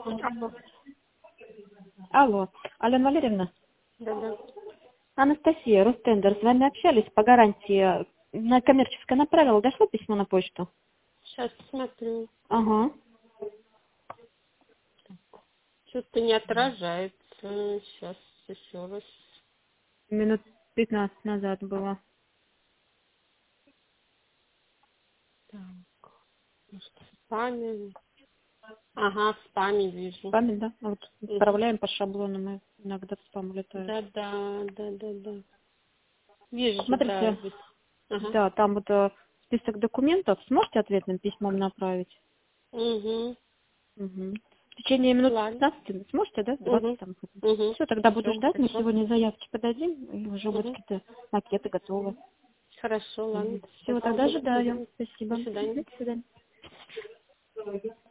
Алло. Алло, Алена Валерьевна, Да-да. Анастасия, Ростендер, с вами общались по гарантии. На коммерческое направила, дошло письмо на почту? Сейчас посмотрю. Ага. Что-то не отражается. Сейчас еще раз. Минут 15 назад было. Так, может, в спаме. Ага, в спаме вижу. Спаме, да? Вот отправляем по шаблону, мы иногда в спам улетают. Да. Вижу, да. Смотрите, Здесь. Ага. да, там вот список документов. Сможете ответным письмом направить? Угу. Угу. В течение минут Ладно. 15 сможете, да? 20 Угу. там. Угу. Все, тогда буду Все, ждать. Мы хорошо. сегодня заявки подадим, и уже будут Угу. какие-то макеты готовы. Хорошо, ладно. Все, тогда Спасибо. ожидаю. Угу. Спасибо. До свидания. До свидания.